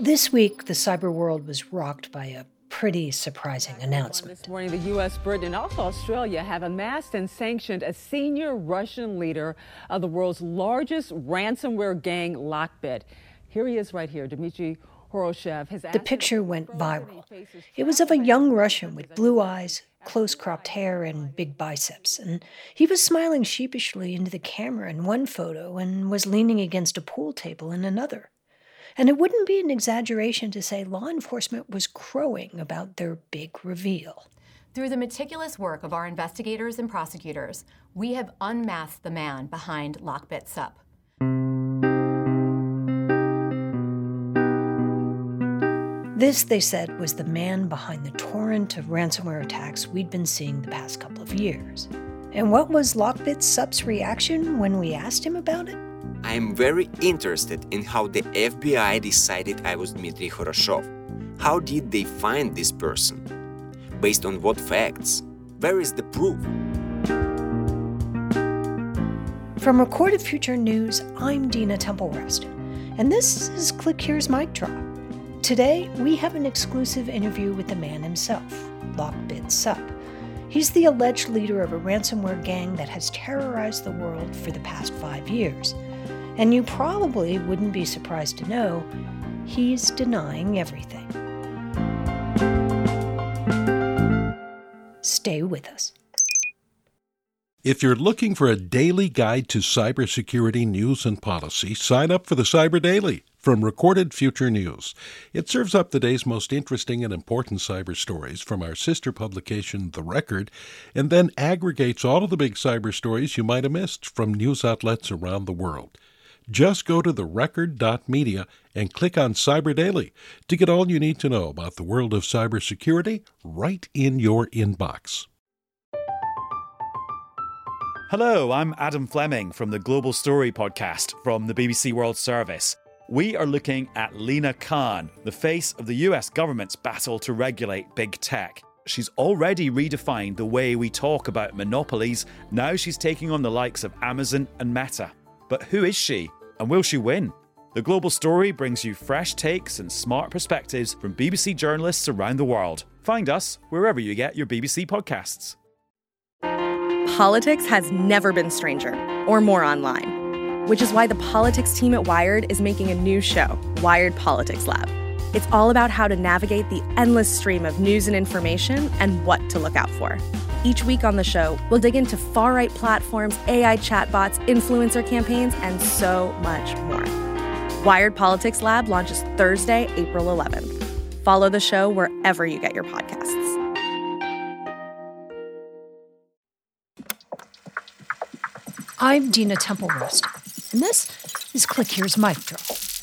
This week, the cyber world was rocked by a pretty surprising announcement. This morning, the U.S., Britain, and also Australia have amassed and sanctioned a senior Russian leader of the world's largest ransomware gang, Lockbit. Here he is right here, Dmitry Horoshev. The picture went viral. It was of a young Russian with blue eyes, close-cropped hair, and big biceps. And he was smiling sheepishly into the camera in one photo and was leaning against a pool table in another. And it wouldn't be an exaggeration to say law enforcement was crowing about their big reveal. Through the meticulous work of our investigators and prosecutors, we have unmasked the man behind Lockbit Sup. This, they said, was the man behind the torrent of ransomware attacks we'd been seeing the past couple of years. And what was Lockbit Sup's reaction when we asked him about it? I'm very interested in how the FBI decided I was Dmitry Horoshev. How did they find this person? Based on what facts? Where is the proof? From Recorded Future News, I'm Dina Temple-Rest, and this is Click Here's Mic Drop. Today, we have an exclusive interview with the man himself, Lockbit Sup. He's the alleged leader of a ransomware gang that has terrorized the world for the past 5 years. And you probably wouldn't be surprised to know he's denying everything. Stay with us. If you're looking for a daily guide to cybersecurity news and policy, sign up for the Cyber Daily from Recorded Future News. It serves up the day's most interesting and important cyber stories from our sister publication, The Record, and then aggregates all of the big cyber stories you might have missed from news outlets around the world. Just go to therecord.media and click on Cyber Daily to get all you need to know about the world of cybersecurity right in your inbox. Hello, I'm Adam Fleming from the Global Story podcast from the BBC World Service. We are looking at Lina Khan, the face of the US government's battle to regulate big tech. She's already redefined the way we talk about monopolies. Now she's taking on the likes of Amazon and Meta. But who is she, and will she win? The Global Story brings you fresh takes and smart perspectives from BBC journalists around the world. Find us wherever you get your BBC podcasts. Politics has never been stranger or more online, which is why the politics team at Wired is making a new show, Wired Politics Lab. It's all about how to navigate the endless stream of news and information and what to look out for. Each week on the show, we'll dig into far-right platforms, AI chatbots, influencer campaigns, and so much more. Wired Politics Lab launches Thursday, April 11th. Follow the show wherever you get your podcasts. I'm Dina Temple-Rest, and this is Click Here's Mic Drop.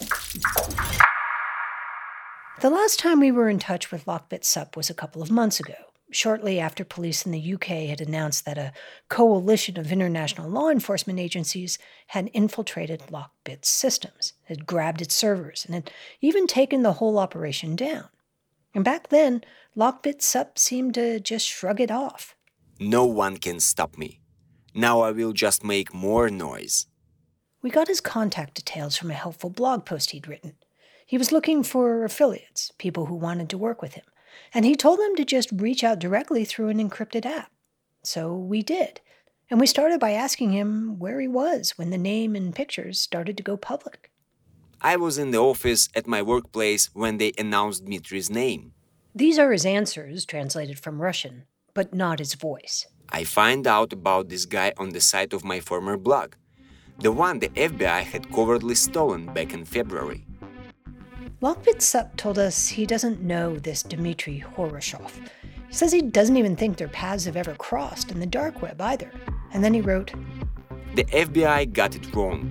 The last time we were in touch with Lockbit Sup was a couple of months ago, shortly after police in the UK had announced that a coalition of international law enforcement agencies had infiltrated Lockbit's systems, had grabbed its servers, and had even taken the whole operation down. And back then, Lockbit Sup seemed to just shrug it off. No one can stop me. Now I will just make more noise. We got his contact details from a helpful blog post he'd written. He was looking for affiliates, people who wanted to work with him. And he told them to just reach out directly through an encrypted app. So we did. And we started by asking him where he was when the name and pictures started to go public. I was in the office at my workplace when they announced Dmitry's name. These are his answers, translated from Russian, but not his voice. I find out about this guy on the site of my former blog, the one the FBI had covertly stolen back in February. Lockbit Sup told us he doesn't know this Dmitry Horoshev. He says he doesn't even think their paths have ever crossed in the dark web either. And then he wrote, The FBI got it wrong.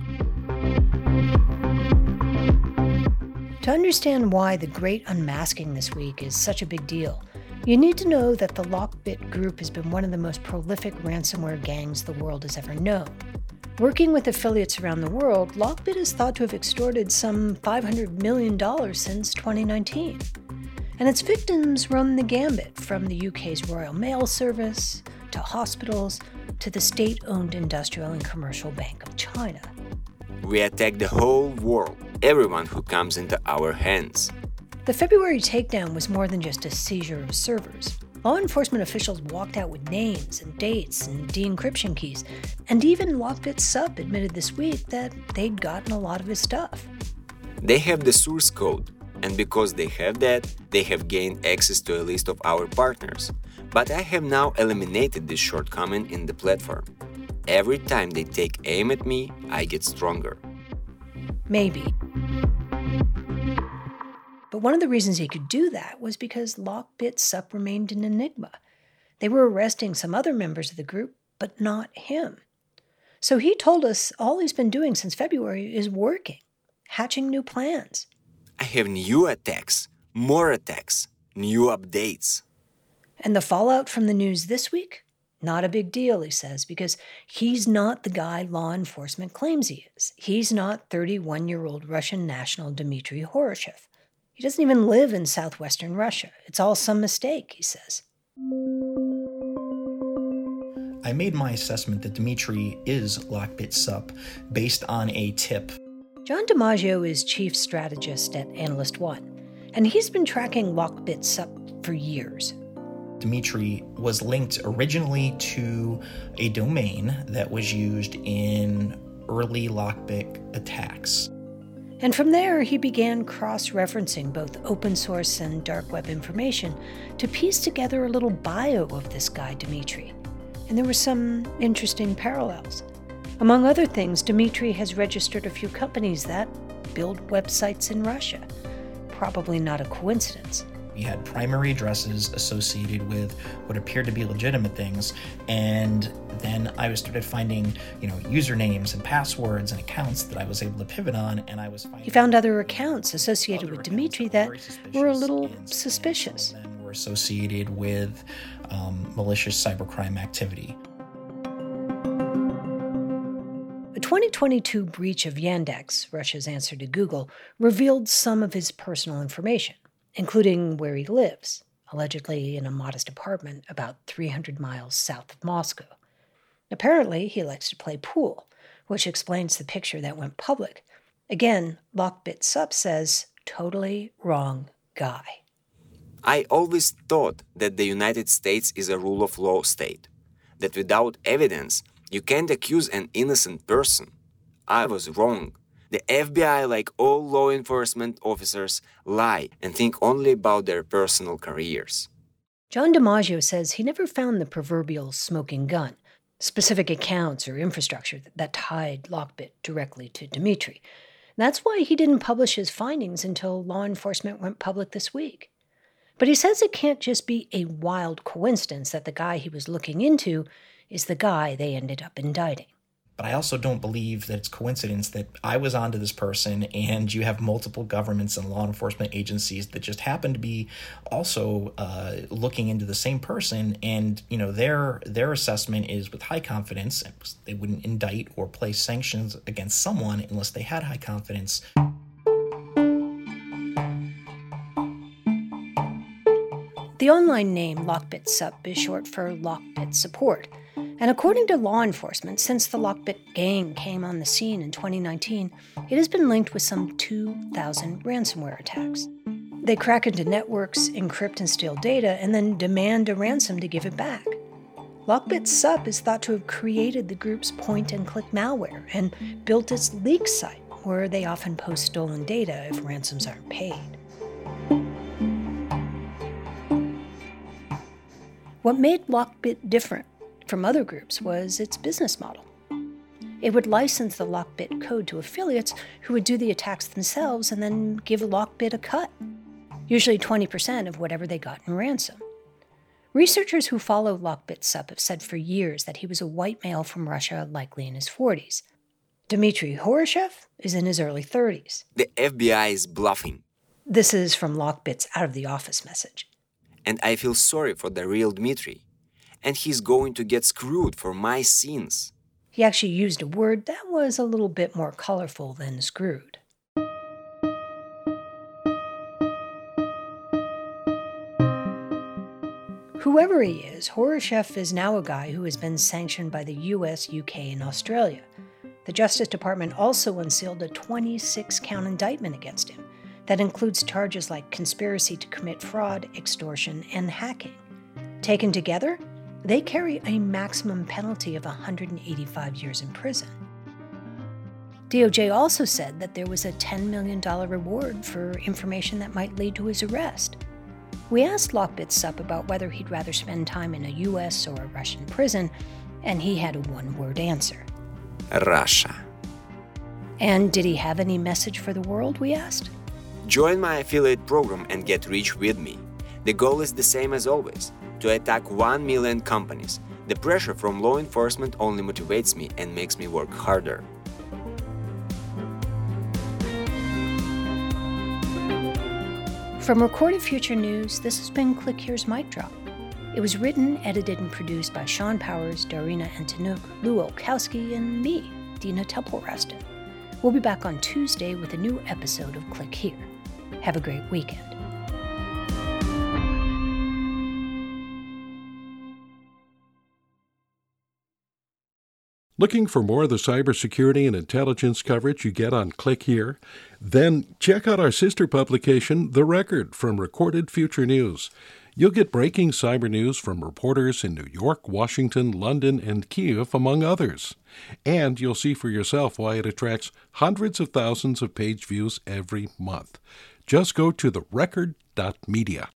To understand why the great unmasking this week is such a big deal, you need to know that the Lockbit group has been one of the most prolific ransomware gangs the world has ever known. Working with affiliates around the world, Lockbit is thought to have extorted some $500 million since 2019. And its victims run the gambit from the UK's Royal Mail Service, to hospitals, to the state-owned Industrial and Commercial Bank of China. We attack the whole world, everyone who comes into our hands. The February takedown was more than just a seizure of servers. Law enforcement officials walked out with names and dates and de-encryption keys, and even Lockbit Sup admitted this week that they'd gotten a lot of his stuff. They have the source code, and because they have that, they have gained access to a list of our partners. But I have now eliminated this shortcoming in the platform. Every time they take aim at me, I get stronger. Maybe. But one of the reasons he could do that was because Lockbit Sup remained an enigma. They were arresting some other members of the group, but not him. So he told us all he's been doing since February is working, hatching new plans. I have new attacks, more attacks, new updates. And the fallout from the news this week? Not a big deal, he says, because he's not the guy law enforcement claims he is. He's not 31-year-old Russian national Dmitry Horoshev. He doesn't even live in southwestern Russia. It's all some mistake, he says. I made my assessment that Dmitry is Lockbit Sup based on a tip. John DiMaggio is chief strategist at Analyst One, and he's been tracking Lockbit Sup for years. Dmitry was linked originally to a domain that was used in early Lockbit attacks. And from there, he began cross-referencing both open source and dark web information to piece together a little bio of this guy, Dmitry. And there were some interesting parallels. Among other things, Dmitry has registered a few companies that build websites in Russia. Probably not a coincidence. We had primary addresses associated with what appeared to be legitimate things, and then I started finding, usernames and passwords and accounts that I was able to pivot on, and I was finding... He found other accounts associated with Dmitry that were a little suspicious. And were associated with malicious cybercrime activity. A 2022 breach of Yandex, Russia's answer to Google, revealed some of his personal information, including where he lives, allegedly in a modest apartment about 300 miles south of Moscow. Apparently, he likes to play pool, which explains the picture that went public. Again, Lockbit Sup says, totally wrong guy. I always thought that the United States is a rule of law state, that without evidence, you can't accuse an innocent person. I was wrong. The FBI, like all law enforcement officers, lie and think only about their personal careers. John DiMaggio says he never found the proverbial smoking gun, specific accounts or infrastructure that tied Lockbit directly to Dmitry. That's why he didn't publish his findings until law enforcement went public this week. But he says it can't just be a wild coincidence that the guy he was looking into is the guy they ended up indicting. But I also don't believe that it's coincidence that I was onto this person and you have multiple governments and law enforcement agencies that just happen to be also looking into the same person, and their assessment is with high confidence. They wouldn't indict or place sanctions against someone unless they had high confidence. The online name Lockbit Sup is short for Lockbit Support. And according to law enforcement, since the Lockbit gang came on the scene in 2019, it has been linked with some 2,000 ransomware attacks. They crack into networks, encrypt and steal data, and then demand a ransom to give it back. Lockbit Sup is thought to have created the group's point-and-click malware and built its leak site, where they often post stolen data if ransoms aren't paid. What made Lockbit different from other groups was its business model. It would license the Lockbit code to affiliates who would do the attacks themselves and then give Lockbit a cut, usually 20% of whatever they got in ransom. Researchers who follow Lockbit Sup have said for years that he was a white male from Russia, likely in his 40s. Dmitry Horoshev is in his early 30s. The FBI is bluffing. This is from Lockbit's Out of the Office message. And I feel sorry for the real Dmitry. And he's going to get screwed for my sins. He actually used a word that was a little bit more colorful than screwed. Whoever he is, Horoshev is now a guy who has been sanctioned by the US, UK, and Australia. The Justice Department also unsealed a 26-count indictment against him, That includes charges like conspiracy to commit fraud, extortion, and hacking. Taken together, they carry a maximum penalty of 185 years in prison. DOJ also said that there was a $10 million reward for information that might lead to his arrest. We asked Lockbit Sup about whether he'd rather spend time in a U.S. or a Russian prison, and he had a one-word answer. Russia. And did he have any message for the world, we asked? Join my affiliate program and get rich with me. The goal is the same as always, to attack 1 million companies. The pressure from law enforcement only motivates me and makes me work harder. From Recorded Future News, this has been Click Here's Mic Drop. It was written, edited, and produced by Sean Powers, Darina Antonuk, Lou Olkowski, and me, Dina Temple-Raston. We'll be back on Tuesday with a new episode of Click Here. Have a great weekend. Looking for more of the cybersecurity and intelligence coverage you get on Click Here? Then check out our sister publication, The Record, from Recorded Future News. You'll get breaking cyber news from reporters in New York, Washington, London, and Kyiv, among others. And you'll see for yourself why it attracts hundreds of thousands of page views every month. Just go to therecord.media.